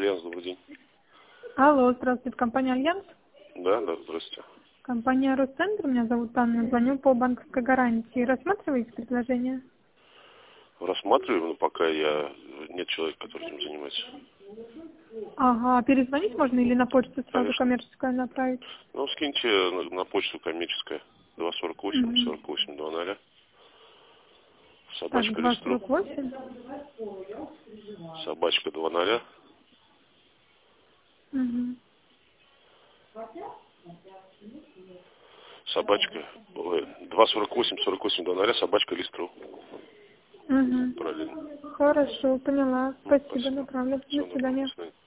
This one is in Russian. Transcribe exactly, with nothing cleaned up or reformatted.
Альянс, добрый день. Алло, здравствуйте, компания Альянс? Да, да, здравствуйте. Компания Росцентр, меня зовут Анна, звоню по банковской гарантии. Рассматриваете предложение? Рассматриваем, но пока я нет человека, который этим занимается. Ага, перезвонить можно или на почту сразу Конечно. коммерческую направить? Ну, скиньте на, на почту коммерческая. два сорок восемь, Угу. сорок восемь, два ноль. Так, Собачка два Листру. сорок восемь. Собачка два ноль. Угу. Собачка. Ой, два сорок восемь, сорок восемь, два ноль. Собачка Листру. Угу. Правильно. Хорошо, поняла. Ну, Спасибо, спасибо. направлю. До Всего доброго. свидания. До свидания.